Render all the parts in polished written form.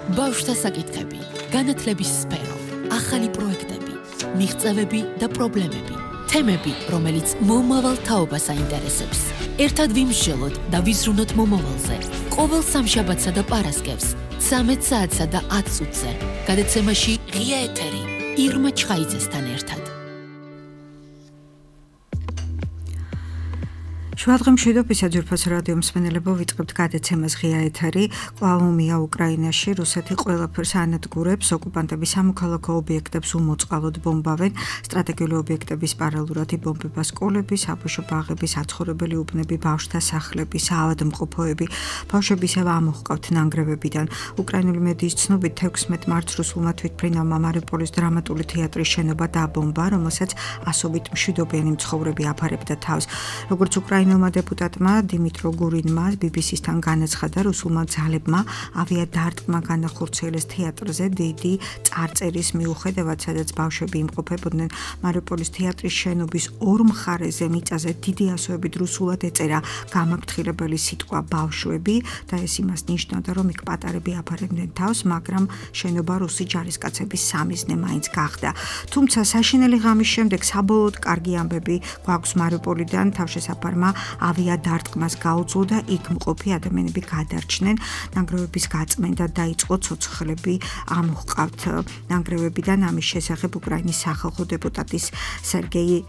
ბავშვთა საკითხები, განათლების სფერო, ახალი პროექტები, მიღწევები და პრობლემები, თემები, რომელიც მომავალ თაობას აინტერესებს. ერთად ვიმსჯელოთ და ვიზრუნოთ მომავალზე. ყოველ სამშაბათსა და პარასკევს, 13 საათსა და 10 წუთზე. გადაცემაში ღია ეთერი, ირმა ჩხაიძესთან ერთად. შუადღე მშვიდობისა ძვირფას რადიო მსმენელებო, ვიწყებთ გადაცემას ღია ეთერი. კვლავ უკრაინაში რუსეთი ყველაფერს ანადგურებს, ოკუპანტების სამოქალაქო ობიექტებს უმოწყალოდ ბომბავენ, სტრატეგიული ობიექტების პარალელურად იბომბება სკოლები, საბავშვო ბაღები, საცხოვრებელი უბნები, ბავშვთა სახლები, საავადმყოფოები. ბავშვები ისევ ამოჰყავთ ნანგრევებიდან. უკრაინული მედიის ცნობით 16 მარტს რუსულმა თვითმფრინავმა მარიუპოლის დრამატული თეატრის შენობა დაბომბა, რომელსაც ასობით მშვიდობიანი მცხოვრები აფარებდა თავს. როგორც უკრაინელმა დეპუტატმა დიმიტრო გურინმა BBC-სთან განაცხადა, რუსულმა ძალებმა ავიადარტყმა განახორციელეს თეატრზე დიდი წარწერის მიუხედავად, სადაც ბავშვები იმყოფებოდნენ. მარიუპოლის თეატრის შენობის ორ მხარეზე მიწაზე დიდი ასოებით რუსულად ეწერა გამაფრთხილებელი სიტყვა ბავშვები და ეს იმას ნიშნავდა, რომ იქ პატარები აფარებდნენ თავს, მაგრამ შენობა რუსი ჯარისკაცების სამიზნე მაინც გახდა. თუმცა საშინელი ღამის შემდეგ საბოლოოდ კარგი ამბები გვაქვს მარიუპოლიდან. თავშესაფარმა ავიადარტყმას გაუძლო და იქ მყოფი ადამიანები გადარჩნენ. ნანგრევების გაწმენდა დაიწყო, ცოცხლები ამოჰყავთ ნანგრევებიდან. ამის შესახებ უკრაინის სახალხო დეპუტატის სერგეი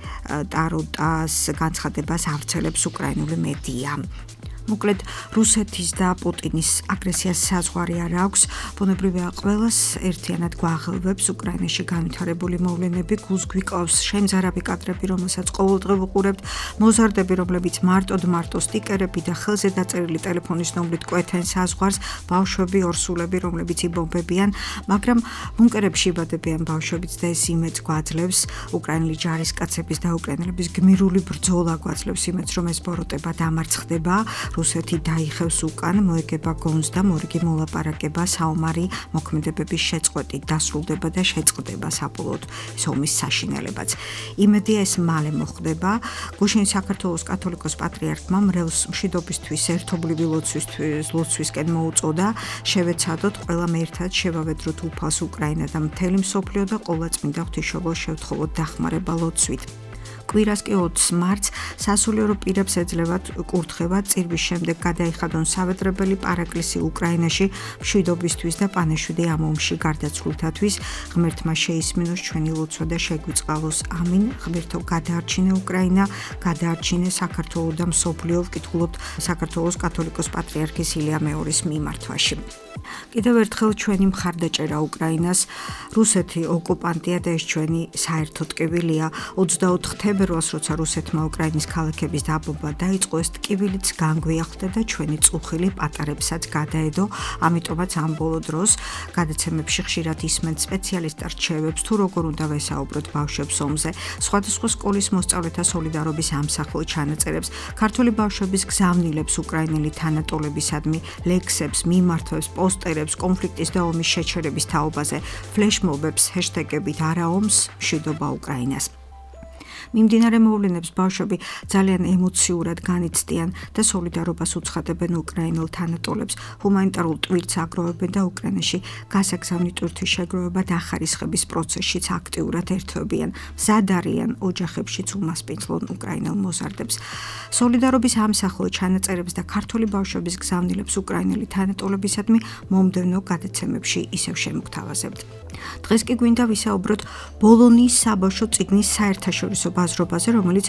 ტაროტას განცხადებას ავრცელებს უკრაინული მედია. მოკლედ, რუსეთის და პუტინის აგრესიას საზღვარი არ აქვს. ბუნებრივია, ყველას ერთიანად გვაღელვებს უკრაინაში განვითარებული მოვლენები, გულს გვიკლავს შემზარავი კადრები, რომელსაც ყოველდღე ვუყურებთ, მოზარდები, რომლებიც მარტო სტიკერები და ხელზე დაწერილი ტელეფონის ნომრით კვეთენ საზღვარს, ბავშვები, ორსულები, რომლებიც იბომბებიან, მაგრამ ბუნკერებში იბადებიან ბავშვებიც და ეს იმედს გვაძლევს. უკრაინელი ჯარისკაცების და უკრაინელების გმირული ბრძოლა გვაძლევს იმედს, რომ ეს ბოროტება დამარცხდება. რუსეთი დაიხევს უკან, მოეგება გონს და მორიგი მოლაპარაკება, საომარი მოქმედებების შეწყვეტით დასრულდება და შეწყდება საბოლოოდ ომის საშინელებაც. იმედია ეს მალე მოხდება. გუშინ საქართველოს კათოლიკოს პატრიარქმა მრევლს მშვიდობისთვის, ერთობლივი ლოცვისკენ მოუწოდა. შევეცადოთ, ყველამ ერთად შევავედროთ უფალს უკრაინა და მთელი მსოფლიო და ყოვლადწმინდა ღვთისმშობელს შევთხოვოთ დახმარება ლოცვით. კვირას კი 20 მარტს სასულიერო პირებს ეძლევათ კურთხევა წირვის შემდეგ გადაიხადონ სავედრებელი პარაკლისი უკრაინაში მშვიდობისთვის და პანაშვიდი ამ ომში გარდაცვლილთათვის. ღმერთმა შეისმინოს ჩვენი ლოცვა და შეგვიწყალოს. ამინ. ღმერთო, გადაარჩინე უკრაინა, გადაარჩინე საქართველო და მსოფლიო. ვკითხულობთ საქართველოს კათოლიკოს პატრიარქის ილია მეორის მიმართვაში. კიდევ ერთხელ ჩვენი მხარდაჭერა უკრაინას. რუსეთი ოკუპანტია და ეს ჩვენი საერთო ტკივილია. 24 თებერვალს, როცა რუსეთმა უკრაინის ქალაქების დაბომბვა დაიწყო, ეს ტკივილიც განგვიახლდა და ჩვენი წუხილი პატარებსაც გადაედო. ამიტომაც ამ ბოლო დროს გადაცემებში ხშირად ისმენთ სპეციალისტ რჩევებს, თუ როგორ უნდა ვესაუბროთ ბავშვებს ომზე, სხვადასხვა სკოლის მოსწავლეთა სოლიდარობის ამსახველ ჩანაწერებს, ქართული ბავშვების გზავნილებს უკრაინელი თანატოლებისადმი, ლექსებს, მიმართვებს, პოსტერებს, კონფლიქტის და ომის შეჩერების თაობაზე, ფლეშმობებს, ჰეშტეგებით არა ომს, მშვიდობა უკრაინას. მიმდინარე მოვლენებს ბავშვები ძალიან ემოციურად განიცდიან და სოლიდარობას უცხადებენ უკრაინელ თანატოლებს, ჰუმანიტარულ ტვირთს აგროვებენ და უკრაინაში გასაგზავნი ტვირთვის შეგროვება და ახარისხების პროცესშიც აქტიურად ერთვებიან. მზად არიან ოჯახებშიც უმასპინძლონ უკრაინელ მოზარდებს. სოლიდარობის ამსახველ ჩანაწერებს და ქართული ბავშვების გზავნილებს უკრაინელი თანატოლებისადმი მომდევნო გადაცემებში ისევ შემოგთავაზებთ. დღეს კი გვინდა ვისაუბროთ ბოლონიის საბავშვო წიგნის საერთაშორისო ბაზრობაზე, რომელიც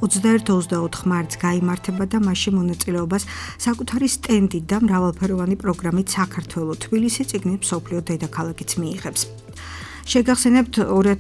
21-24 მარტს გაიმართება და მასში მონაწილეობას საკუთარი სტენდით და მრავალფეროვანი პროგრამით საქართველო, თბილისი, წიგნის მსოფლიო დედაქალაქიც მიიღებს. შეგახსენებთ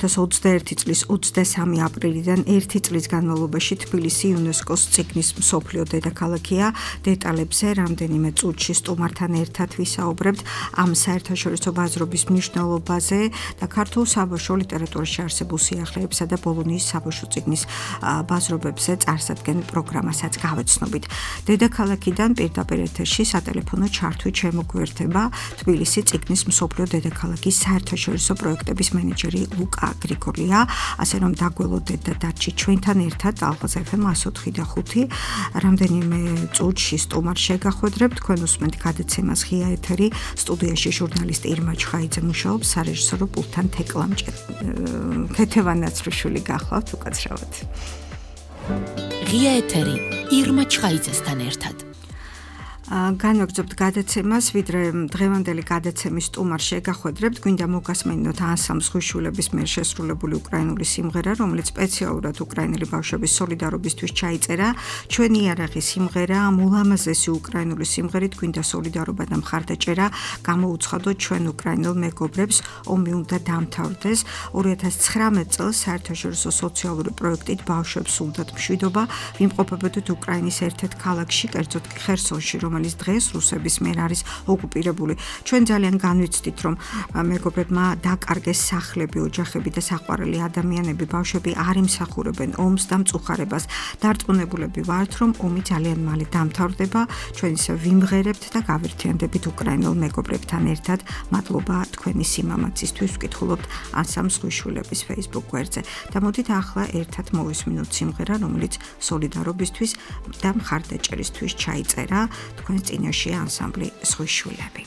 2021 წლის 23 აპრილიდან 1 წლის განმავლობაში თბილისი იუნესკოს წიგნის მსოფლიო დედაქალაქია. დეტალებზე რამდენიმე წუთში სტუმართან ერთად ვისაუბრებთ ამ საერთაშორისო ბაზრობის მნიშვნელობაზე და ქართულ საბავშვო ლიტერატურაში არსებულ სიახლეებსა და ბოლონიის საბავშვო წიგნის ბაზრობებზე წარსადგენ პროგრამასაც გავეცნობით. დედაქალაქიდან პირდაპირ ეთერში სატელეფონო ჩართვით შემოგვერთება თბილისი წიგნის მსოფლიო დედაქალაქის საერთაშორისო პროექტების პროექტების მენეჯერი ლუკა გრიგოლია, ასე რომ დაგველოდეთ და დარჩი ჩვენთან ერთად ალღაზ FM 104.5 რამდენიმე წუთში სტუმარ შეგახვედრებთ, თქვენ უსმენთ გადაცემას ღია ეთერი, სტუდიაში ჟურნალისტი ირმა ჩხაიძე მუშაობს, სარეჟისორო პულტთან ქეთევან ნაცრუშვილი გახლავთ უკაცრავად. ღია ეთერი ირმა ჩხაიძესთან ერთად. განვაგრძობთ გადაცემას, ვიდრე დღევანდელი გადაცემის სტუმარ შეგახვედრებთ, გვინდა მოგასმენინოთ ანსამბლ ზღვისშვილების მიერ შესრულებული უკრაინული სიმღერა, რომელიც სპეციალურად უკრაინელი ბავშვების სოლიდარობისთვის ჩაიწერა. ჩვენი იარაღი სიმღერა, ამ ულამაზესი უკრაინული სიმღერით გვინდა სოლიდარობა და მხარდაჭერა გამოუცხადოთ ჩვენ უკრაინელ მეგობრებს, ომი უნდა დამთავრდეს. 2019 წელს საერთაშორისო სოციალური პროექტით ბავშვებს სულდათ მშვიდობა ვიმყოფებოდით უკრაინის ერთ-ერთ ქალაქში, კერძოდ კი ხერსონში, რომელიც დღეს რუსების მიერ არის ოკუპირებული. ჩვენ ძალიან განვიცდით, რომ მეგობრებმა დაკარგეს სახლები, ოჯახები და საყვარელი ადამიანები, ბავშვები არ იმსახურებენ ომს და მწუხარებას. დარწმუნებულები ვართ, რომ ომი ძალიან მალე დამთავრდება. ჩვენ ისე ვიმღერებთ და გავერთიანდებით უკრაინელ მეგობრებთან ერთად. მადლობა თქვენი სიმამაცისთვის, ვკითხულობთ ანსამბლ ზღვისშვილების Facebook გვერდზე. და მოდით ახლა ერთად მოვისმინოთ სიმღერა, რომელიც სოლიდარობისთვის და მხარდაჭერისთვის ჩაიწერა. თქვენ წინაშე ანსამბლი ზღვისშვილები.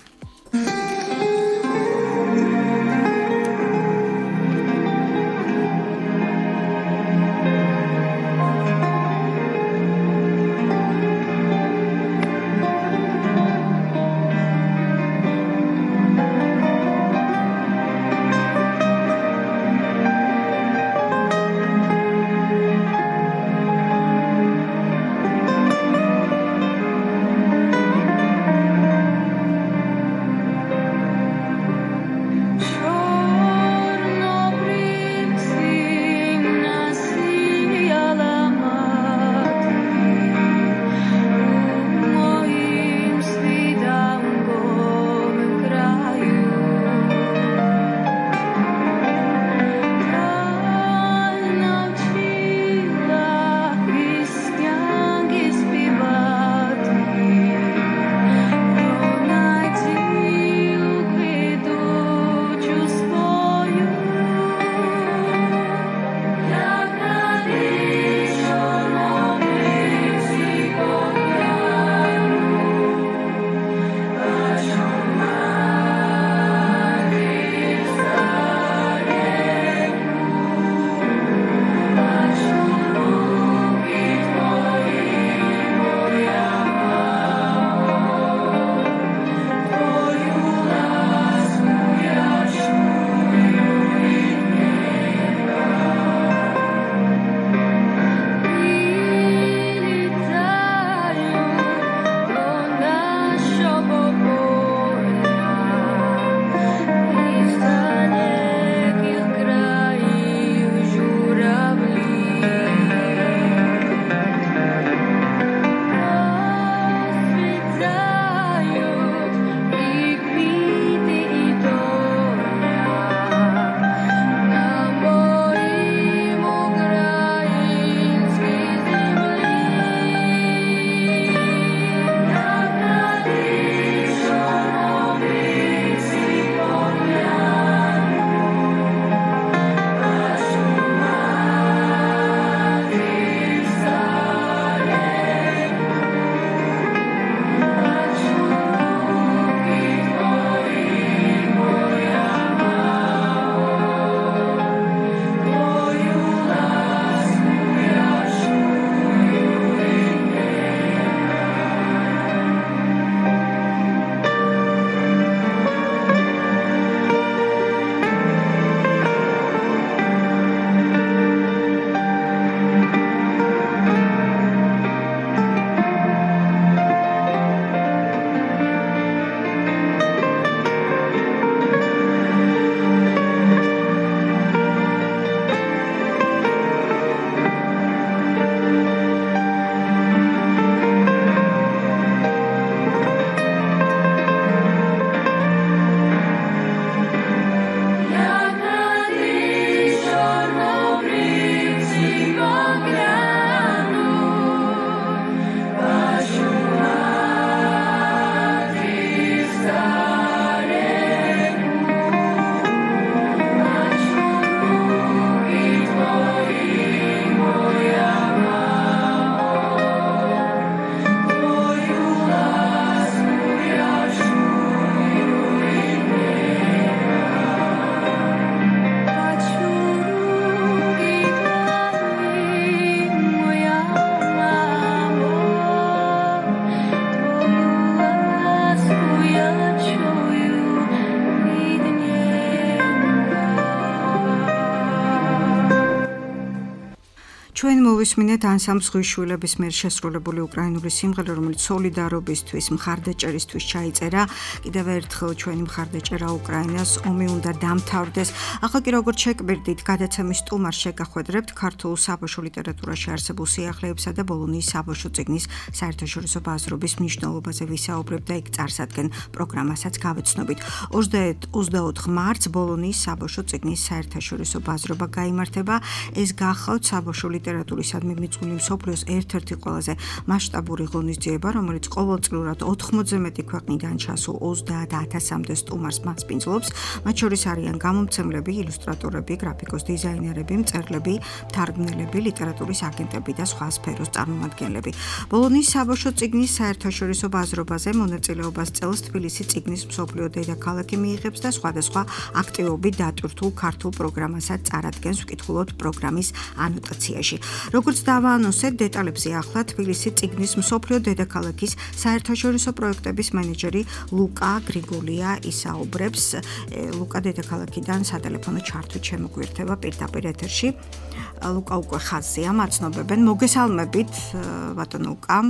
ჩვენ მოვისმინეთ ანსამბლ ზღვისშვილების მიერ შესრულებული უკრაინული სიმღერა, რომელიც სოლიდარობისთვის, მხარდაჭერისთვის ჩაიწერა. კიდევ ერთხელ ჩვენი მხარდაჭერა უკრაინას, ომი უნდა დამთავრდეს. ახლა კი როგორც შეკბირდით, გადაცემის სტუმარს შეგახვედრებთ ქართულ საბავშვო ლიტერატურაში არსებულ სიახლეებსა და ბოლონიის საბავშვო წიგნის საერთაშორისო ბაზრობის მნიშვნელობაზე ვისაუბრებთ და იქ წარსადგენ პროგრამასაც გავეცნობით. 24 მარტს ბოლონიის საბავშვო წიგნის საერთაშორისო ბაზრობა გაიმართება. ეს გახავთ საბავშვო ლიტერატურისადმი მიძღვნილი მსოფლიოს ერთ-ერთი ყველაზე მასშტაბური ღონისძიება, რომელიც ყოველწლიურად 80-ზე მეტი ქვეყნიდან ჩასულ 30,000-მდე სტუმარს მასპინძლობს. მათ შორის არიან გამომცემლები, ილუსტრატორები, გრაფიკოს დიზაინერები, მწერლები, მთარგმნელები, ლიტერატურის აგენტები და სხვა სფეროს წარმომადგენლები. ბოლონიის საბავშვო წიგნის საერთაშორისო ბაზრობაზე მონაწილეობას წელს თბილისი წიგნის მსოფლიო დედაქალაქი მიიღებს და სხვადასხვა აქტივობით დატვირთულ ქართულ პროგრამასაც წარადგენს. ვკითხულობთ პროგრამის ანოტაციაში. როგორც დავაანონსეთ, დეტალებზე ახლა თბილისი წიგნის მსოფლიო დედაქალაქის საერთაშორისო პროექტების მენეჯერი ლუკა გრიგოლია ისაუბრებს. ლუკა დედაქალაქიდან სატელეფონო ჩართვით შემოგვიერთება პირდაპირ ეთერში. ლუკა უკვე ხაზზეა, მაცნობებენ. მოგესალმებით, ბატონო ლუკა.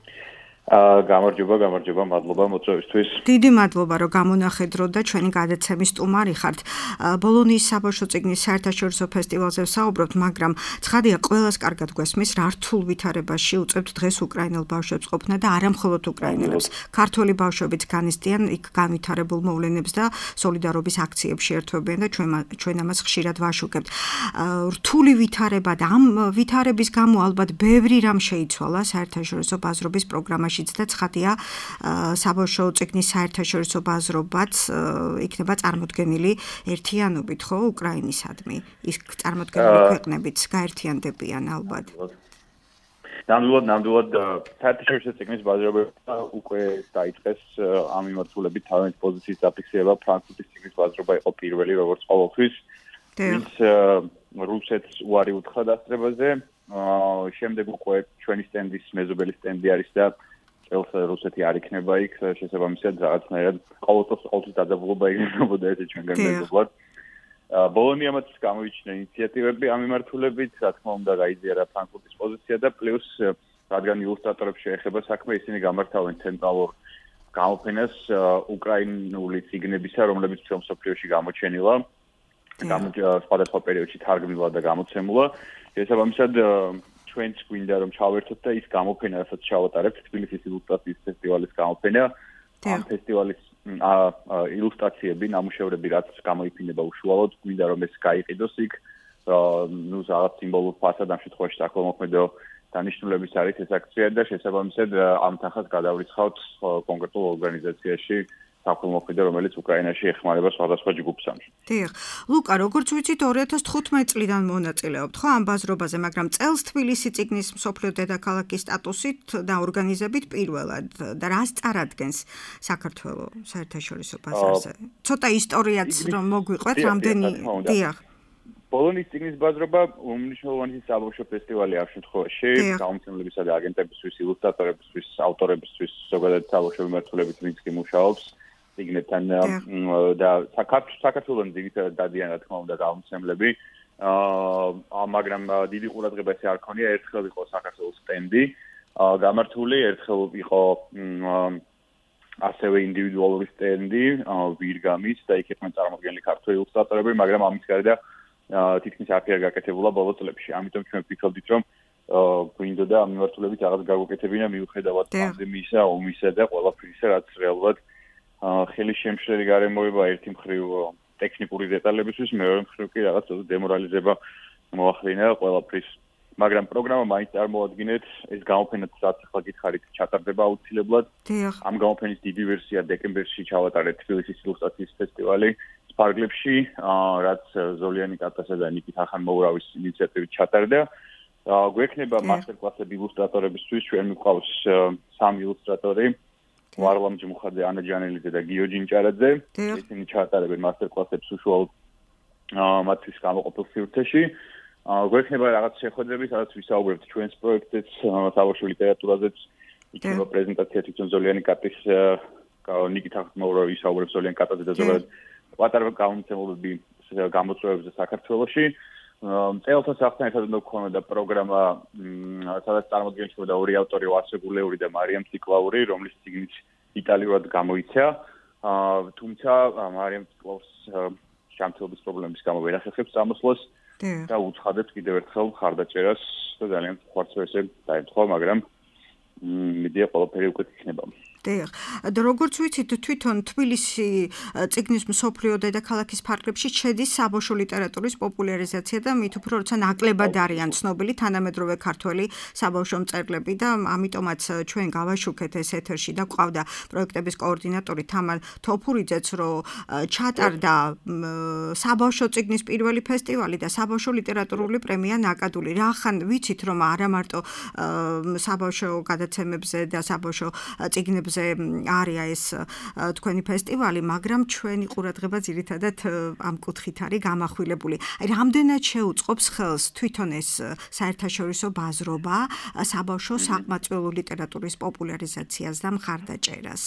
გამარჯობა, მადლობა მოწვევისთვის. დიდი მადლობა, რომ გამონახეთ დრო და ჩვენი გადაცემის სტუმარი ხართ. ბოლონიის საბავშვო წიგნის საერთაშორისო ფესტივალზე ვსაუბრობთ, მაგრამ ცხადია, ყველას კარგად გვესმის, რა რთულ ვითარებაში უწევთ დღეს უკრაინელ ბავშვებს ყოფნა და არა მხოლოდ უკრაინელებს. ქართველი ბავშვებიც განიცდიან იქ განვითარებულ მოვლენებს და სოლიდარობის აქციებში ერთვებიან და ჩვენ ამას ხშირად ვაშუქებთ. რთული ვითარება და ამ ვითარების გამო ალბათ ბევრი რამ შეიცვალა საერთაშორისო ბაზრობის პროგრამაში. და ცხადია, საბავშვო წიგნის საერთაშორისო ბაზრობაც იქნება წარმოდგენილი ერთიანობით, ხო, უკრაინისადმი. ის წარმოდგენილი ქვეყნებიც გაერთიანდებიან ალბათ. ნამდვილად საერთაშორისო წიგნის ბაზრობა უკვე დაიწყეს ამ მიმართულებით თავის პოზიციის დაფიქსირება. ფრანკფურტის წიგნის ბაზრობა იყო პირველი, როგორც ყოველთვის. ის რუსეთს უარი უთხრა დასწრებაზე. შემდეგ უკვე ჩვენი სტენდის მეზობელი სტენდი არის და რუსეთი არ იქნება იქ, შესაბამისად რაღაცნაირად ყოველთვის დაძაბულობა იქნებოდა ეს ჩვენგან მეზობლად. ბოლონიამაც გამოიჩინა ინიციატივები ამ მიმართულებით, რა თქმა უნდა, გაიზიარა ფრანკფურტის პოზიცია და პლუს რადგან ილუსტრატორებს შეეხება საქმე, ისინი გამართავენ ცენტრალურ გამოფენას უკრაინული წიგნებისა, რომლებიც ჩვენ მსოფლიოში გამოჩენილა, სხვადასხვა პერიოდში თარგმნილა და გამოცემულა. შესაბამისად ჩვენც გვინდა რომ ჩავერთოთ და ის გამოფენა, რასაც ჩავატარებთ, თბილისის ილუსტრაციის ფესტივალის გამოფენა. ამ ფესტივალის ილუსტრაციები, ნამუშევრები, რაც გამოიფინება უშუალოდ, გვინდა რომ ეს გაიყიდოს იქ. რაღაც სიმბოლურ ფასად ამ შემთხვევაში საქველმოქმედო დანიშნულების არის ეს აქცია და შესაბამისად ამ თანხას გადავრიცხავთ კონკრეტულ ორგანიზაციაში. საქველმოქმედო, რომელიც უკრაინაში ეხმარება სხვადასხვა ჯგუფს ამში. დიახ. ლუკა, როგორც ვიცით, 2015 წლიდან მონაწილეობთ, ხო, ამ ბაზრობაზე, მაგრამ წელს თბილისი წიგნის მსოფლიო დედაქალაქის სტატუსით და ორგანიზებით პირველად და რას წარადგენს საქართველოს საერთაშორისო ბაზარზე? ცოტა ისტორიაც რომ მოგვიყვეთ, რამდენი დიახ. ბოლონიის წიგნის ბაზრობა უმნიშვნელოვანესი საბავშვო ფესტივალი ამ შემთხვევაში, გამომცემლებისა და აგენტებისთვის, ილუსტრატორებისთვის, ავტორებისთვის, ზოგადად საბავშვო მიმართულებით ვინც კი მუშაობს. ციგნებთან და საქართველოს ძირითადად დადიან, რა თქმა უნდა, გამომცემლები. მაგრამ დიდი ყურადღება ესე არ ქონია, ერთხელ იყო საქართველოს სტენდი გამართული, ერთხელ იყო ასევე ინდივიდუალური სტენდი ვირგამის და იქ იყვნენ წარმოდგენილი ქართველი ილუსტრატორები, მაგრამ ამის გარდა თითქმის არაფერი არ გაკეთებულა ბოლო წლებში. ამიტომ ჩვენ ვფიქრობდით, რომ გვინდოდა ამ მიმართულებით რაღაც გაგვეკეთებინა მიუხედავად პანდემიისა, ომისა და ყველაფრისა, რაც რეალურად ხელი შემშლელი გარემოება ერთი მხრივ ტექნიკური დეტალებისთვის, მეორე მხრივ კი რაღაც დემორალიზება მოახდინა ყველაფრის. მაგრამ პროგრამა მაინც წარმოადგენთ, ეს გამოფენა რაც ახლა გითხარით, ჩატარდება აუცილებლად. ამ გამოფენის დიდი ვერსია დეკემბერში ჩავატარეთ თბილისის ილუსტრაციის ფესტივალი სპარგლებში, რაც ზოლიანი კატასა და ნიკით ახანმოურავის ინიციატივით ჩატარდა. გვექნება მასტერ-კლასები ილუსტრატორებისთვის, ჩვენ მიყვავს 3 ილუსტრატორი. ვარლამ ჯმუხაძე, ანა ჯანელიძე და გიო ჯინჭარაძე. ისინი ჩაატარებენ მასტერ-კლასებს უშუალოდ მათთვის გამოყოფილ სივრცეში. გვექნება რაღაც შეხვედრები, სადაც ვისაუბრებთ ჩვენს პროექტებს, საბავშვო ლიტერატურაზეც. იქნება პრეზენტაცია თვითონ ზოლიანი კატის, ნიკით ახანმოურავი ვისაუბრებს ზოლიანი კატაზე და ზოგადად პატარა გამომცემლობები გამოწვევებზე საქართველოში. წელთა სახთან ერთად უნდა გქონოდა პროგრამა, სადაც წარმოდგენილიყო ორი ავტორი, ვასე გულეური და მარიამ ციკლაური, რომლის წიგნიც იტალიურად გამოიცა. თუმცა მარიამ ციკლაურს ჯანმრთელობის პრობლემის გამო ვერ ახერხებს წამოსვლას და უცხადებს კიდევ ერთხელ მხარდაჭერას და ძალიან ხوارცო ესე დაემთხვა, მაგრამ მიდია ყველაფერი უკეთ იქნება. და როგორც ვიცით, თვითონ თბილისი წიგნის მსოფლიო დედაქალაქის ფარგლებში შედის საბავშვო ლიტერატურის პოპულარიზაცია და მით უფრო როცა ნაკლებად არიან ცნობილი თანამედროვე ქართველი საბავშვო მწერლები და ამიტომაც ჩვენ გავაშუქეთ ეს ეთერში და ყავდა პროექტების კოორდინატორი თამარ თოფურიძეც, რომ ჩატარდა საბავშვო წიგნის პირველი ფესტივალი და საბავშვო ლიტერატურული პრემია ნაკადული. რახან ვიცით, რომ არა მარტო საბავშვო გადაცემებზე და საბავშვო წიგნებზე არია ეს თქვენი ფესტივალი, მაგრამ ჩვენი ყურადღება ძირითადად ამ კუთხით არის გამახვილებული. აი, რამდენად შეუწყობს ხელს თვითონ ეს საერთაშორისო ბაზრობა საბავშვო საყმაწვილო ლიტერატურის პოპულარიზაციას და მხარდაჭერას?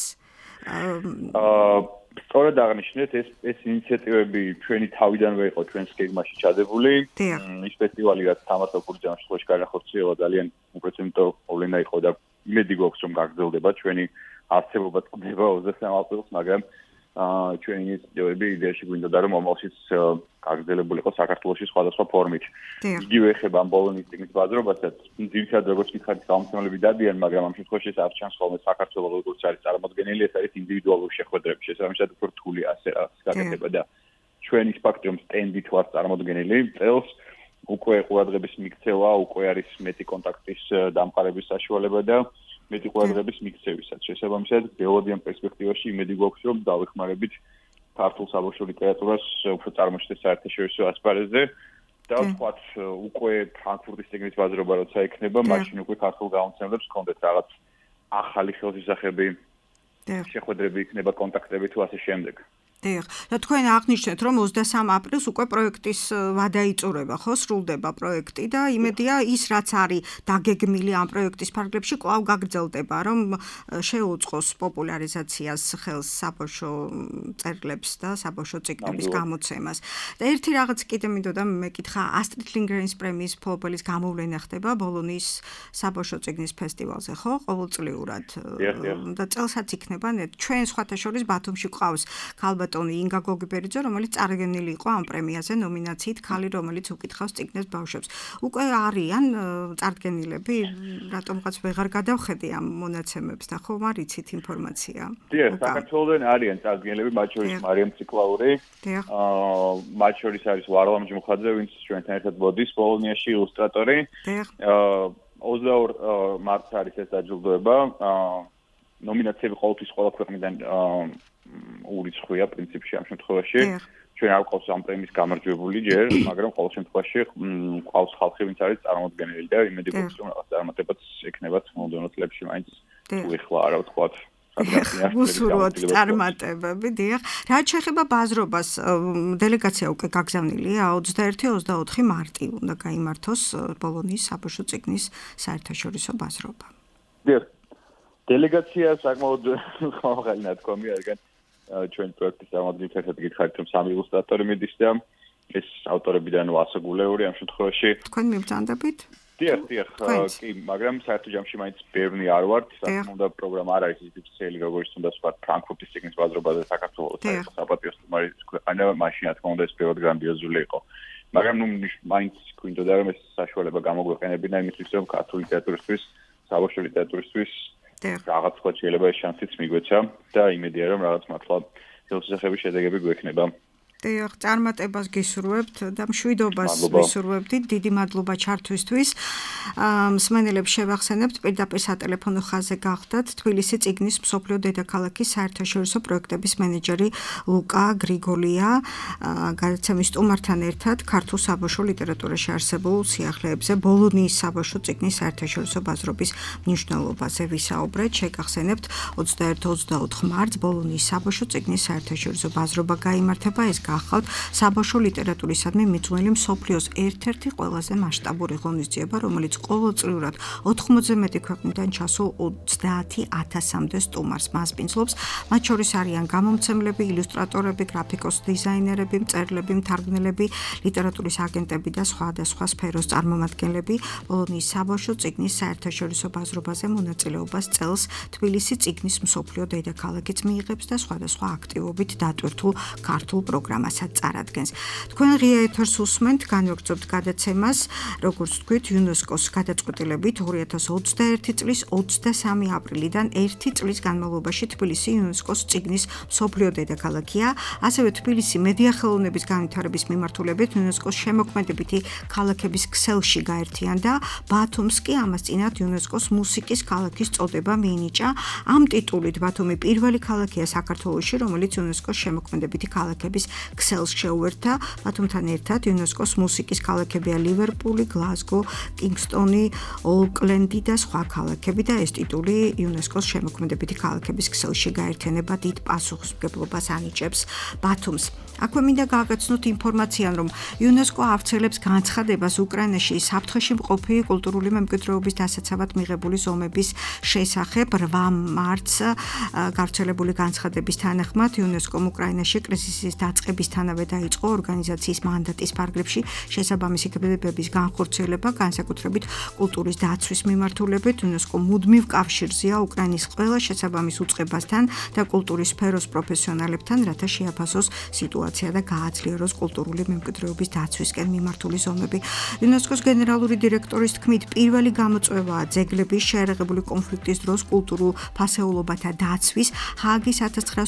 სწორედ აღნიშნეთ, ეს ინიციატივები ჩვენი თავიდანვე იყო ჩვენს გეგმაში ჩადებული. ის ფესტივალი, რაც თამარ თოფურიძე ამ შემთხვევაში განახორციელა, ძალიან უპრეცედენტო მოვლენა იყო და იმედი გვაქვს, რომ გაგრძელდება ჩვენი არსებობა წდება 23 აპრილს, მაგრამ ჩვენი ინიციატივები იდეაში გვინდოდა, რომ მომავალშიც გაგრძელებულიყო საქართველოში სხვადასხვა ფორმით. იგივე ეხება ამ ბოლონის წიგნის ბაზრობასაც, ძირითადად როგორც მითხარით, გამომცემლები დადიან, მაგრამ ამ შემთხვევაში ეს არ ჩანს ხოლმე საქართველოს როგორც არის წარმოდგენილი, ეს არის ინდივიდუალური შეხვედრები, შესაბამისად უფრო რთული ასე რაღაც გაკეთება და ჩვენ ის ფაქტი, რომ სტენდით ვართ წარმოდგენილი, წელს უკვე ყურადღების მიქცევა, უკვე არის მეტი კონტაქტის დამყარების საშუალება და მეტი ყურადღების მიქცევისაც. შესაბამისად, გეოლოგიურ პერსპექტივაში იმედი გვაქვს, რომ დავეხმარებით ქართულ საბავშვო ლიტერატურას უფრო წარმოჩნდეს საერთაშორისო ასპარეზზე და ვთქვათ, უკვე ფრანკფურტის წიგნის ბაზრობა როცა იქნება, მაშინ უკვე ქართულ გამომცემლებს ჰქონდეთ რაღაც ახალი ხელშესახები, შეხვედრები იქნება, კონტაქტები თუ ასე შემდეგ. და თქვენ აღნიშნეთ, რომ 23 აპრილს უკვე პროექტის ვადა იწურება, ხო, სრულდება პროექტი და იმედია ის, რაც არის დაგეგმილი ამ პროექტის ფარგლებში, კვლავ გაგრძელდება, რომ შეუწყოს პოპულარიზაციას ხელს საბავშვო მწერლებს და საბავშვო წიგნების გამოცემას. და ერთი რაღაც კიდე მინდოდა მეკითხა, ასტრიდ ლინგრენის პრემიის მფლობელის გამოვლენა ხდება ბოლონის საბავშვო წიგნის ფესტივალზე, ხო, ყოველწლიურად. და წელსაც იქნება, ჩვენ სხვათა შორის ბათუმში ყავს ქალბატონი ინგა გოგიბერიძე, რომელიც წარგენილი იყო ამ პრემიაზე ნომინაციით ქალი, რომელიც უკითხავს წიგნებს ბავშვებს. უკვე არიან წარგენილები, რატომღაც ვეღარ გადავხედი ამ მონაცემებს და ხომ არ იცით ინფორმაცია? დიახ, საქართველოსდან არიან წარგენილები, მათ შორის მარიამ ციკლაური. მათ შორის არის ვარლამ ჯმუხაძე, ვინც ჩვენთან ერთად მოდის ბოლონიაში, ილუსტრატორი. 22 მარტს არის ეს დაჯილდოება. ნომინაციები ყოველთვის ყველა ქვეყნიდან ურიცხვია პრინციპში ამ შემთხვევაში. ჩვენ არ გვყავს ამ პრემიის გამარჯვებული ჯერ, მაგრამ ყოველ შემთხვევაში ყავს ხალხი, ვინც არის წარმოდგენილი და იმედი გვაქვს, რომ რაღაც წარმატებაც ექნებათ მომდევნო წლებში მაინც თუ ეხლა არა ვთქვათ. უსურვოთ წარმატებები, დიახ. რაც შეეხება ბაზრობას, დელეგაცია უკვე გაგზავნილია 21-24 მარტი უნდა გაიმართოს ბოლონის საბავშვო წიგნის საერთაშორისო ბაზრობა. დიახ. დელეგაცია საკმაოდ ხმამაღალი ნათქვამია, რადგან ჩვენ პროექტის წარმომადგენლებს ერთად გითხარით, რომ 3 ილუსტრატორი მიდის და ეს ავტორებიდან ვასე გულეური ამ შემთხვევაში. თქვენ მიბრძანდებით? დიახ, კი, მაგრამ საერთო ჯამში მაინც ბევრი არ ვართ, საკმაოდ პროგრამა არ არის ისეთი წელი, როგორც უნდა ვთქვათ, ფრანკფურტის წიგნის ბაზრობაზე საქართველოს საპატიო სტუმარი ქვეყანა, მაშინ რა თქმა უნდა ეს ბევრად გრანდიოზული იყო. მაგრამ მაინც გვინდოდა რომ ეს საშუალება გამოგვეყენებინა იმისთვის, რომ ქართული ლიტერატურისთვის, საბავშვო ლიტერატურისთვის რაღაც სხვა შეიძლება ეს შანსიც მიგვეცა და იმედია რომ რაღაც მართლა ხელშესახების შედეგები გვექნება. დიახ, წარმატებას გისურვებთ და მშვიდობას ვისურვებთ. დიდი მადლობა ჩართვისთვის. მსმენელებს შევახსენებთ, პირდაპირ სატელეფონო ხაზზე გახდათ თბილისი წიგნის მსოფლიო დედაქალაქის საერთაშორისო პროექტების მენეჯერი ლუკა გრიგოლია. გადაცემის სტუმართან ერთად ქართულ საბავშვო ლიტერატურაში არსებულ სიახლეებზე ბოლონიის საბავშვო წიგნის საერთაშორისო ბაზრობის მნიშვნელობაზე ვისაუბრეთ. შეგახსენებთ 21-24 მარტს ბოლონიის საბავშვო წიგნის საერთაშორისო ბაზრობა გაიმართება. ეს გახავთ საბავშვო ლიტერატურისადმი მიძღვნილი მსოფლიოს ერთ-ერთი ყველაზე მასშტაბური ღონისძიება, რომელიც ყოველწლიურად 80-ზე მეტი ქვეყნიდან ჩასულ 30,000-მდე სტუმარს მასპინძლობს. მათ შორის არიან გამომცემლები, ილუსტრატორები, გრაფიკოს დიზაინერები, მწერლები, მთარგმნელები, ლიტერატურის აგენტები და სხვადასხვა სფეროს წარმომადგენლები. პოლონიის საბავშვო წიგნის საერთაშორისო ბაზრობაზე მონაწილეობას წელს თბილისი წიგნის მსოფლიო დედაქალაქიც მიიღებს და სხვადასხვა აქტივობით დატვირთულ ქართულ პროგრამასაც წარადგენს. თქვენ ღია ეთერს უსმენთ, განვაგრძობთ გადაცემას, როგორც თქვით, იუნესკოს გადაწყვეტილებით 2021 წლის 23 აპრილიდან 1 წლის განმავლობაში თბილისი იუნესკოს წიგნის მსოფლიო დედაქალაქია. ასევე თბილისი მედია ხელოვნების განვითარების მიმართულებით იუნესკოს შემოქმედებითი ქალაქების ქსელში გაერთიანდა. ბათუმს კი ამას წინათ იუნესკოს მუსიკის ქალაქის წოდება მიენიჭა. ამ ტიტულით ბათუმი პირველი ქალაქია საქართველოში, რომელიც იუნესკოს შემოქმედებითი ქალაქების ქსელს შეუერთდა. ბათუმთან ერთად იუნესკოს მუსიკის ქალაქებია ლივერპული, გლაზგო, კინგსტონი, ოუკლენდი და სხვა ქალაქები და ეს ტიტული იუნესკოს შემოქმედებითი ქალაქების ქსელში გაერთიანება დიდ პასუხისმგებლობას ანიჭებს ბათუმს. აქვე მინდა გააგრძნოთ ინფორმაცია, რომ იუნესკო ავრცელებს განცხადებას უკრაინაში საფრთხეში მყოფი კულტურული მემკვიდრეობის დასაცავად მიღებული ზომების შესახებ. 8 მარტს გავრცელებული განცხადების თანახმად იუნესკომ უკრაინაში კრიზისის დაწყებისთანავე დაიწყო ორგანიზაციის მანდატის ფარგლებში შესაბამისი ქმედებების განხორციელება, განსაკუთრებით კულტურის დაცვის მიმართულებით. იუნესკო მუდმივ კავშირზეა უკრაინის ყველა შესაბამის უწყებასთან და კულტურის სფეროს პროფესიონალებთან, რათა შეაფასოს სიტუაცია და გააძლიეროს კულტურული მემკვიდრეობის დაცვისკენ მიმართული ზომები. იუნესკოს გენერალური დირექტორის თქმით, პირველი გამოწვევაა ძეგლების შეერაღებული კონფლიქტის დროს კულტურულ ფასეულობათა დაცვის ჰააგის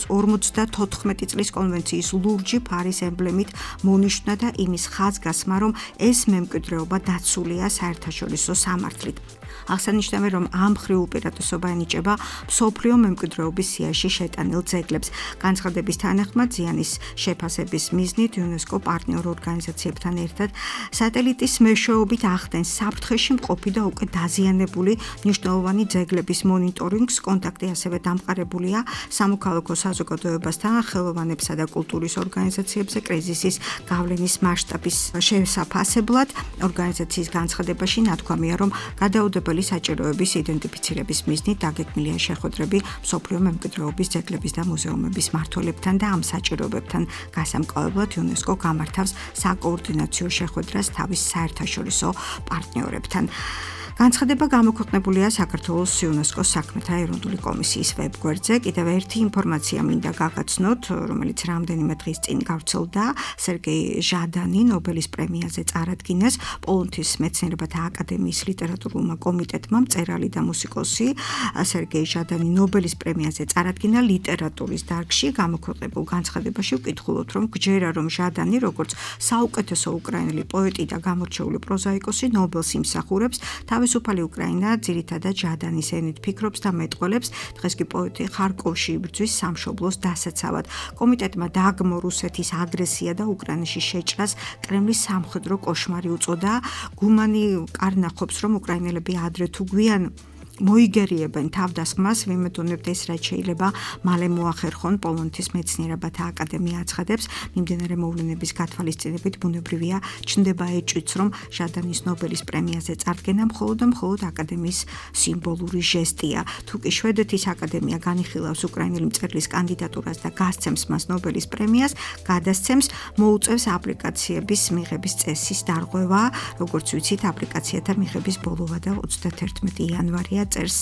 1954 წლის კონვენციის ლურჯი ფარის ემბლემით მონიშნა და იმის ხაზგასმა, რომ ეს მემკვიდრეობა დაცულია საერთაშორისო სამართლით. აღსანიშნავია, რომ ამ მხრივ უპირატესობა ენიჭება მსოფლიო მემკვიდრეობის სიაში შეტანილ ძეგლებს. განცხადების თანახმად ზიანის შეფასების მიზნით იუნესკო პარტნიორ ორგანიზაციებთან ერთად სატელიტის მეშვეობით ახდენს საფრთხეში მყოფი და უკვე დაზიანებული მნიშვნელოვანი ძეგლების მონიტორინგს. კონტაქტი ასევე დამყარებულია სამოქალაქო საზოგადოებასთან, ხელოვანებსა და კულტურის ორგანიზაციებზე კრიზისის გავლენის მასშტაბის შესაფასებლად. ორგანიზაციის განცხადებაში ნათქვამია, რომ გადაუდებელი საჭიროების იდენტიფიცირების მიზნით დაგეგმილია შეხვედრები მსოფლიო მემკვიდრეობის ძეგლების და მუზეუმების მმართველებთან და ამ საჭიროებებთან გასამკვლელად იუნესკო გამართავს საკოორდინაციო შეხვედრას თავის საერთაშორისო პარტნიორებთან. განცხადება გამოქვეყნებულია საქართველოს იუნესკოს საქმეთა ეროვნული კომისიის ვებგვერდზე. კიდევ ერთი ინფორმაცია მინდა გაგაცნოთ, რომელიც რამდენიმე დღის წინ გავრცელდა. სერგეი ჟადანი ნობელის პრემიაზე წარადგინეს. პოლონეთის მეცნიერებათა აკადემიის ლიტერატურულმა კომიტეტმა მწერალი და მუსიკოსი სერგეი ჟადანი ნობელის პრემიაზე წარადგინა ლიტერატურის დარგში. გამოქვეყნებულ განცხადებაში ვკითხულობთ, რომ გჯერა, რომ ჟადანი, როგორც საუკეთესო უკრაინელი პოეტი და გამორჩეული პროზაიკოსი, ნობელს იმსახურებს. თავისუფალი უკრაინა ძირითადად ჟადანის ენით ფიქრობს და მეტყველებს. დღეს კი პოეტი ხარკოვში იბრძვის სამშობლოს დასაცავად. კომიტეტმა დაგმო რუსეთის აგრესია და უკრაინაში შეჭრას კრემლის სამხედრო კოშმარი უწოდა. გუმანი კარნახობს, რომ უკრაინელები ადრე თუ გვიან მოიგერიებენ თავდასხმას, ვიმედოვნებთ ეს რაც შეიძლება მალე მოახერხონ. პოლონეთის მეცნიერებათა აკადემია აცხადებს, მიმდინარე მოვლენების გათვალისწინებით ბუნებრივია ჩნდება ეჭვიც, რომ ჟადანის ნობელის პრემიაზე წარდგენა მხოლოდ აკადემიის სიმბოლური ჟესტია. თუკი შვედეთის აკადემია განიხილავს უკრაინელი მწერლის კანდიდატურას და გასცემს მას ნობელის პრემიას, გადასცემს, მოუწევს აპლიკაციების მიღების წესის დარღვევა. როგორც ვიცით, აპლიკაციათა მიღების ბოლოვა და 31 იანვარია, წერს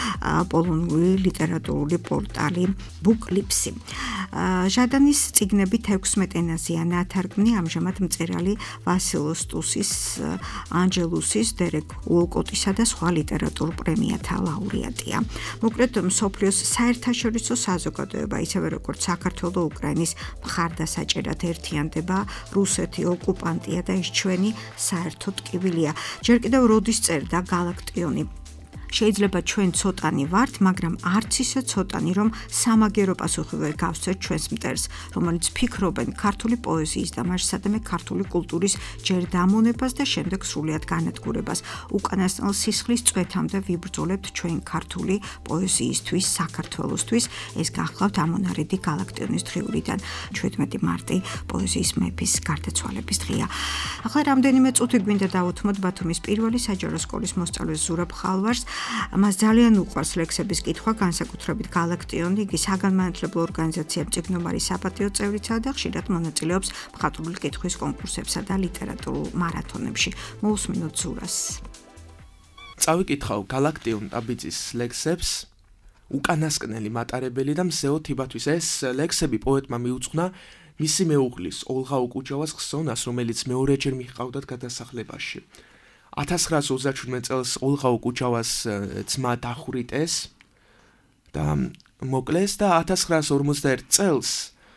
პოლონური ლიტერატურული პორტალი ბუკლიპსი. ჟადანის წიგნები 16 ენაზეა ნათარგმნი. ამჟამად მწერალი ვასილ სტუსის, ანჯელუსის, დერეკ უოლკოტისა და სხვა ლიტერატურულ პრემიათა ლაურეატია. მოკლედ, მსოფლიოს საერთაშორისო საზოგადოება, ისევე როგორც საქართველოს უკრაინის მხარდასაჭერად ერთიანდება. რუსეთი ოკუპანტია და ეს ჩვენი საერთო ტკივილია. ჯერ კიდევ როდის წერდა გალაქტიონი შეიძლება ჩვენ ცოტანი ვართ, მაგრამ არც ისე ცოტანი, რომ სამაგერო პასუხი ვერ გავსცეთ ჩვენს მტერს, რომელიც ფიქრობენ ქართული პოეზიის და მასშტაბე ქართული კულტურის ჯერ დამონებას და შემდეგ სრულად განადგურებას. უკანასკნელ სისხლის წვეთამდე ვიბრძოლებთ ჩვენ ქართული პოეზიისთვის, საქართველოსთვის. ეს გახლავთ ამონარიდი გალაქტიონის დღიურიდან 17 მარტი პოეზიის მეფის გარდაცვალების დღეა. ახლა რამდენიმე წუთი გვინდა დავუთმოთ ბათუმის პირველი საჯარო სკოლის მოსწავლეს ზურაბ ხალვარს. მას ძალიან უყვარს ლექსების კითხვა, განსაკუთრებით გალაქტიონი. იგი საგანმანათლებლო ორგანიზაცია მწიგნობარი საპატიო წევრიცაა და ხშირად მონაწილეობს მხატვრული კითხვის კონკურსებსა და ლიტერატურულ მარათონებში. მოусმინოთ ზურას. წავიკითხავ გალაქტიონ ტაბიძის ლექსებს, უკანასკნელი მატარებელი და მსეო თიბათვის. ეს ლექსები პოეტმა მიუძღვნა მისი მეუღლის ოლღა ოკუჯავას ხსოვნას, რომელიც მეორეჯერ მიჰყავდათ გადასახლებაში. 1927 წელს ოლღა ოკუჯავას ძმა დახვრიტეს და მოკლეს და 1951 წელს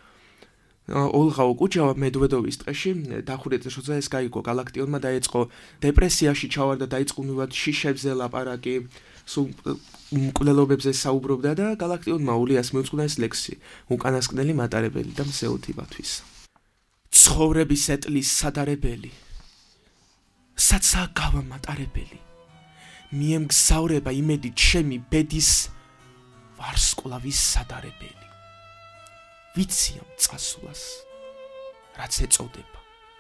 ოლღა ოკუჯავა მედვედოვის ტყეში დახვრიტეს, როცა ეს გაიგო გალაქტიონმა დაიწყო დეპრესიაში ჩავარდა, დაიწყუნებად შიშებზე ლაპარაკი, სულ მკვლელობებზე საუბრობდა და გალაქტიონმა ულიას მიუძღვნა ეს ლექსი, უკანასკნელი მატარებელი და მსეო თიბათვის. ცხოვრების ეტლის სადარებელი, საცა გავა მატარებელი, მიემგზავრება იმედი ჩემი ბედის ვარსკვლავის სადარებელი. ვიციამ წასვლას, რაც ეწოდება.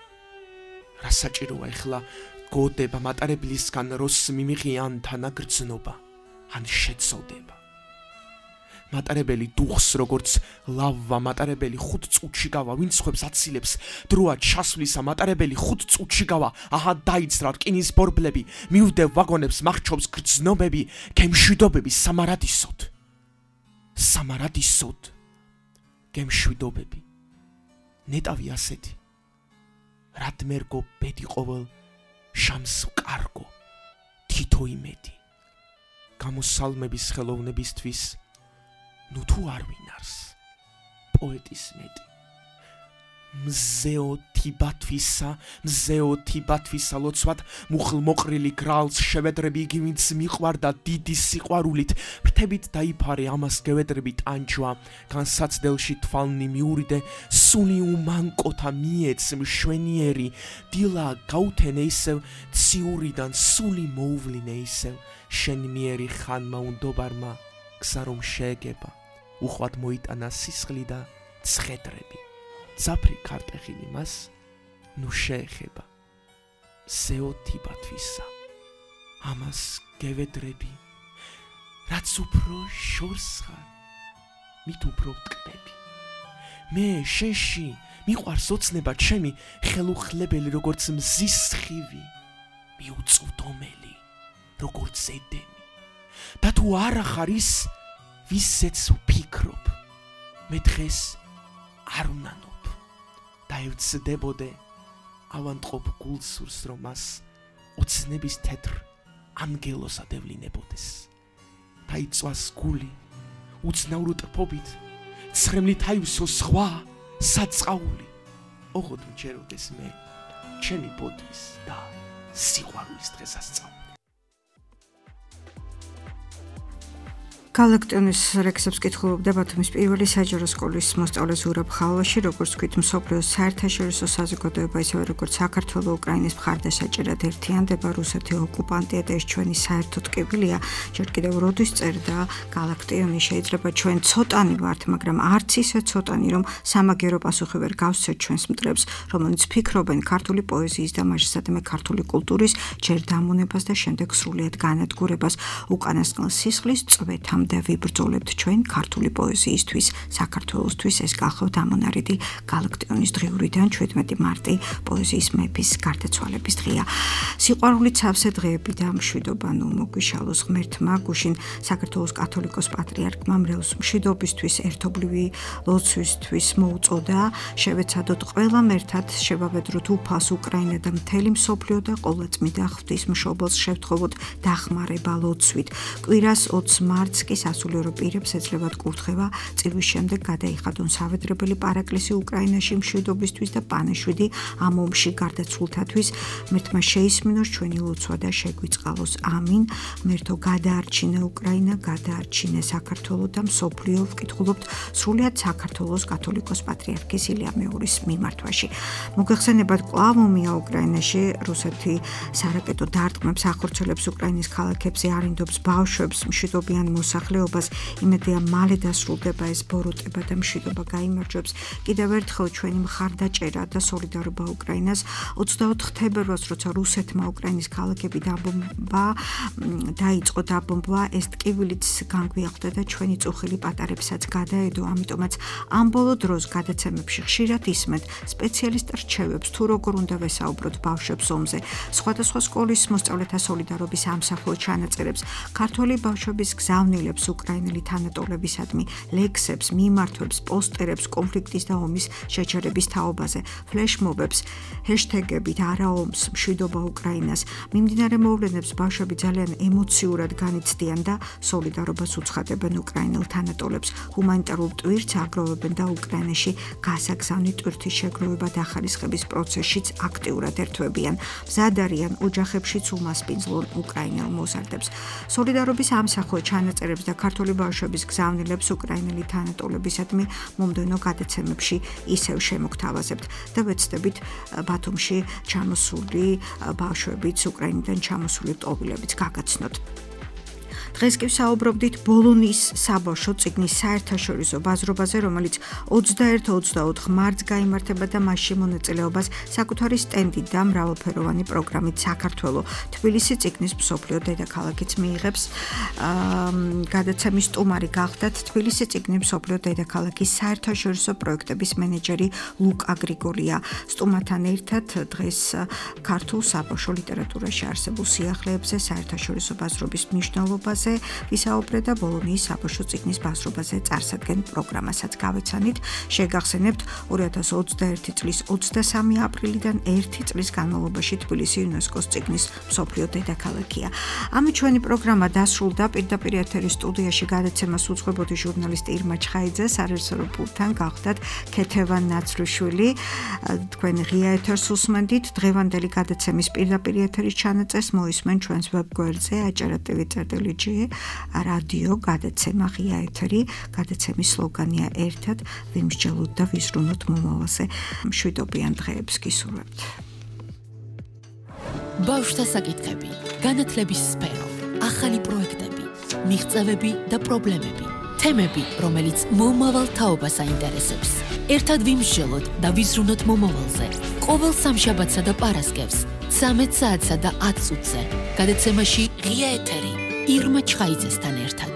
რა საჭიროა ეხლა გოდება მატარებლისგან როს მიმიღიან თანაგრძნობა, ან შეწოდება. მატარებელი დუხს როგორც ლავვა, მატარებელი 5 წუთში გავა, ვინც ხვებს აცილებს, დროა ჩასვლისა, მატარებელი 5 წუთში გავა, აჰა დაიძრა რკინის ბორბლები, მივდე ვაგონებს, მახჩობს გრძნობები, გემშვიდობები სამარადისოდ. სამარადისოდ. გემშვიდობები. ნეტავი ასეთი. რადმერგო ბედი ყოველ შამს ვკარგო, თითო იმედი. გამოსალმების ხელოვნებისთვის, ნუ თუ არ ვინარს, პოეტის მეტი. მზეო თიბათვისა ლოცვად მუხლმოყრილი გრალს შევედრები იგი ვინც მიყვარდა დიდი სიყვარულით, ფრთებით დაიფარე ამას გევედრები ტანჯვა, განსაცდელში თვალნი მიურიდე, სუნი უმანკოთა მიეც მშვენიერი, დილა გაუთენე ისევ ციურიდან სული მოუვლინე ისევ, შენი მიერი ხანმა უნდობარმა გზა რომ შეეგება, უხვად მოიტანა სისხლი და ცხედრები. ძაფრი ქარტეხილი მას ნუ შეეხება. მსეო თიბათვისა, ამას გევედრები, რაც უფრო შორს ხარ, მით უფრო ვტკბები. მე შენში მიყვარს ოცნება ჩემი, ხელუხლებელი როგორც მზის სხივი, მიუწვდომელი როგორც ედემი. და თუ არა ხარ ის, ვისაც ვფიქრობ, მე დღეს არ უნანო. დაევცდებოდე, ავანტყოფ გულსურს, რომ მას ოცნების თეთრ ანგელოს ადევლინებოდეს. დაიწვას გული, უცნაური ტფობით, ცხრემლით აივსო სხვა საწყაული. ოღონდ მჯეროდეს მე, ჩემი ბოდვის და სიყვარულის დღესასწაული. გალაქტიონის ლექსებს კითხულობდა ბათუმის პირველი საჯარო სკოლის მოსწავლე ზურაბ ხალვაში, როგორც ვთქვით, მსოფლიოს საერთაშორისო საზოგადოება, ისევე როგორც საქართველო-უკრაინის მხარდასაჭერად ერთიანდება, რუსეთი ოკუპანტია და ეს ჩვენი საერთო ტკივილია. ჯერ კიდევ როდის წერდა გალაქტიონი, შეიძლება ჩვენ ცოტანი ვართ, მაგრამ არც ისე ცოტანი, რომ სამაგერო პასუხი ვერ გავსცეთ ჩვენს მტრებს, რომელიც ფიქრობენ ქართული პოეზიის და მასშტაბე ქართული კულტურის ჯერ დამონებას და შემდეგ სრულად განადგურებას. უკანასკნელ სისხლის წვეთამ და ვიბრძოლებთ ჩვენ ქართული პოეზიისთვის, საქართველოსთვის. ეს გახლავთ ამონარიდი გალაქტიონის დღიურიდან 17 მარტი პოეზიის მეფის გარდაცვალების დღეა. სიყვარულით სავსე დღეები და მშვიდობა ნუ მოგვიშალოს ღმერთმა, გუშინ საქართველოს კათოლიკოს პატრიარქმა მრევლს მშვიდობისთვის, ერთობლივი ლოცვისთვის მოუწოდა, შევეცადოთ ყველამ ერთად შევავედროთ უფალს უკრაინა და მთელი მსოფლიო და ყოვლადწმიდა ღვთის მშობელს შევთხოვოთ დახმარება ლოცვით. კვირას 20 მარტს კი სასულიერო პირებს ეძლებათ კურთხევა წირვის შემდეგ გადაიხადონ სავედრებელი პარაკლისი უკრაინაში მშვიდობისთვის და პანაშვიდი ამ ომში გარდაცვლთათვის. მერთმა შეისმინოს ჩვენი ლოცვა და შეგვიწყალოს. ამინ. მერთო გადაარჩინე უკრაინა, გადაარჩინე საქართველო და მსოფლიო. ვკითხულობთ სრულიად საქართველოს კათოლიკოს პატრიარქის ილია მეორის მიმართვაში. მოგეხსენებათ, კვლავ ომია უკრაინაში. რუსეთი სარაკეტო დარტყმებს ახორციელებს უკრაინის ქალაქებზე, არინდობს ბავშვებს, მშვიდობიან მოსახლეობას. იმედია მალე დასრულდება ეს ბოროტება და მშვიდობა გაიმარჯვებს. კიდევ ერთხელ ჩვენი მხარდაჭერა და სოლიდარობა უკრაინას. 24 თებერვალს, როცა რუსეთმა უკრაინის ქალაქები დაიწყო დაბომბვა, ეს ტკივილიც განგვიახდა და ჩვენი წუხილი პატარებსაც გადაედო. ამიტომაც ამ ბოლო დროს გადაცემებში ხშირად ისმენთ სპეციალისტ რჩევებს, თუ როგორ უნდა ვესაუბროთ ბავშვებს ომზე. სხვადასხვა სკოლის მოსწავლეთა სოლიდარობის ამსახველ ჩანაწერებს, ქართველი ბავშვების გზავნილებს უკრაინელი თანატოლებისადმი, ლექსებს, მიმართვებს, პოსტერებს კონფლიქტის და ომის შეჩერების თაობაზე, ფლეშმობებს, ჰეშტეგებით არა ომს, მშვიდობა უკრაინას. მიმდინარე მოვლენებს ბავშვები ძალიან ემოციურად განიცდიან და სოლიდარობას უცხადებენ უკრაინელ თანატოლებს. ჰუმანიტარულ ტვირთს აგროვებენ და უკრაინაში გასაგზავნი ტვირთის შეგროვება და ხარისხების პროცესშიც აქტიურად ერთვებიან. მზად არიან ოჯახებშიც უმასპინძლონ უკრაინელ მოზარდებს. სოლიდარობის ამსახველ ჩანაწერებს და ქართული ბავშვების გზავნილებს უკრაინელი თანატოლებისადმი მომდევნო გადაცემებში ისევ შემოგთავაზებთ და ვეცდებით ბათუმში ჩამოსული ბავშვებიც, უკრაინიდან ჩამოსული ტოვილებიც გაგაცნოთ. დღეს კი ვსაუბრობდით ბოლონის საბავშვო წიგნის საერთაშორისო ბაზრობაზე, რომელიც 21-24 მარტს გაიმართება და მასში მონაწილეობას საკუთარი სტენდით და მრავალფეროვანი პროგრამით საქართველო თბილისი წიგნის მსოფლიო დედაქალაქიც მიიღებს. გადაცემის სტუმარი გახდათ თბილისი წიგნის მსოფლიო დედაქალაქის საერთაშორისო პროექტების მენეჯერი ლუკა გრიგორია. სტუმართან ერთად დღეს ქართულ საბავშვო ლიტერატურაში არსებულ სიახლეებზე, საერთაშორისო ბაზრობის მნიშვნელობაზე ვისაუბრე და ბოლონიის საბავშვო წიგნის ბაზრობაზე წარსადგენ პროგრამასაც გავეცანით. შეგახსენებთ 2021 წლის 23 აპრილიდან 1 წლის განმავლობაში თბილისი იუნესკოს წიგნის მსოფლიო დედაქალაქია. ამით ჩვენი პროგრამა დასრულდა. პირდაპირ ეთერის სტუდიაში გადაცემას უძღვებოდი ჟურნალისტი ირმა ჩხაიძე, სარეჟისორო პულტთან გახდათ ქეთევან ნაცრუშვილი. თქვენ ღია ეთერს უსმენდით. დღევანდელი გადაცემის პირდაპირ ეთერის ჩანაწერს მოისმენ ჩვენს ვებგვერდზე acara.tv/g რადიო გადაცემა ღია ეთერი. გადაცემის სლოგანია ერთად ვიმსჯელოთ და ვიზრუნოთ მომავალზე. მშვიდობიან დღეებს გისურვებთ. ბავშვთა საკითხები, განათლების სფერო, ახალი პროექტები, მიღწევები და პრობლემები, თემები, რომელიც მომავალ თაობას აინტერესებს. ერთად ვიმსჯელოთ და ვიზრუნოთ მომავალზე. ყოველ სამშაბათსა და პარასკევს 13 საათსა და 10 წუთზე. გადაცემაში ღია ეთერი ირმა ჩხაიძესთან ერთად.